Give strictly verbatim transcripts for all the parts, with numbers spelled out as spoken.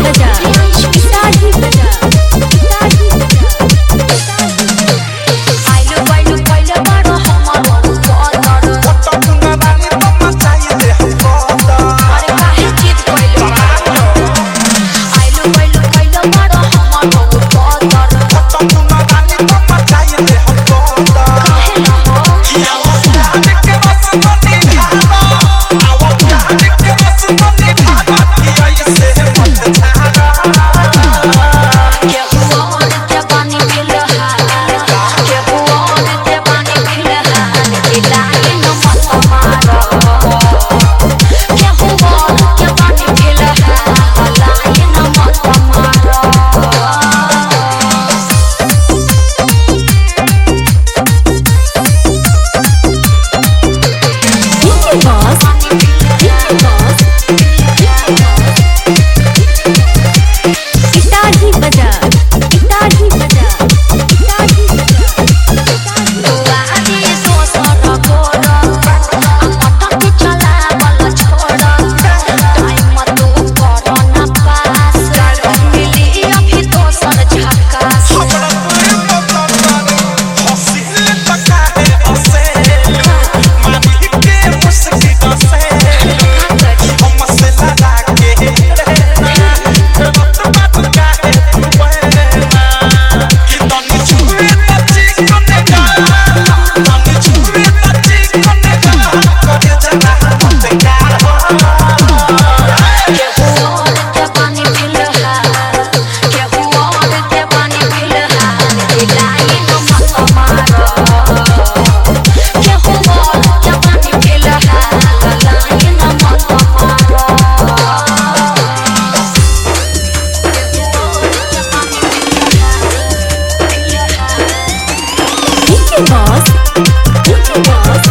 बजा पिताजी बजा पिताजी बजा आइलो आइलो पहिले बडो हमर बदर पत्ता पुना रानी तो मचाइले हमको अरे काहे चीज पहिले आइलो आइलो पहिले बडो हमर बदर पत्ता पुना रानी तो मचाइले हमको काहे न हो किया वाला के बस बनी खाना आवा जाने के बस बनी खाना किया इसे मत छाड़ा के हुआ के पानी फिलहाल के हुआ के पानी फिलहाल दिलाए न मत मारो के हुआ के पानी फिलहाल लाए न मत मारो बॉस बॉस पिताजी बजा पिताजी बजा पिताजी बजा आदि दोसर गोर अटक चला बल छोड़ टाइम तू कर न पास मिली अभी दोसर झकास हमरा पूरे पता हसीले तका है हसे मानी के मुस्की दसे हम से लगा के रत बात का है वैना कि तनी छुए तची कोने का तनी छुए तची कोने का करे जना मत कार के हुआ के पानी फिलहाल के हुआ के पानी फिलहाल दिलाए न मत मारो के हुआ के पानी फिलहाल लाए न मत मारो के बॉस बॉस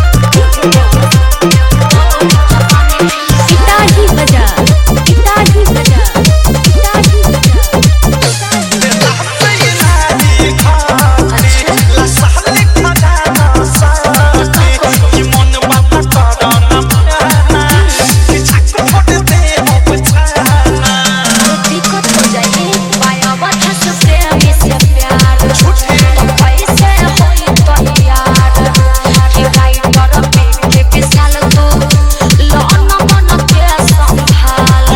पिताजी बजा पिताजी बजा पिताजी बजा दिक्कत हो जाए पाया बता से से प्यार तो कैसे होई तो यार कि राइट कर पीछे के साल तू लौन मन के संभाल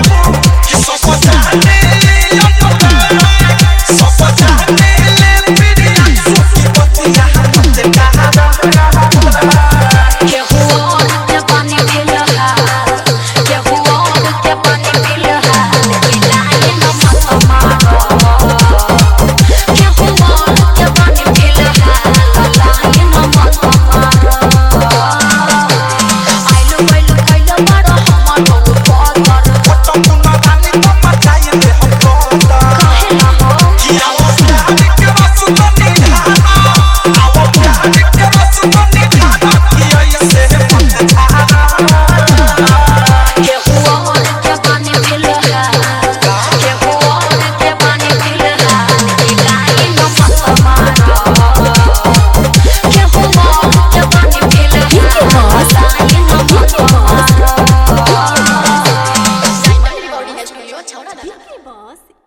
के हुआ के पानी फिलहाल के हुआ के पानी फिलहाल दिलाए न मत मारो के हुआ के पानी फिलहाल लाए न मत मारो आइलो आइलो पहिले बडो हमर बदर काहे न हो के हुआ के पानी फिलहाल के हुआ के पानी फिलहाल दिलाए न मत मारो के हुआ के पानी फिलहाल लाए न मत मारो Recording Studio, Chowra. बॉस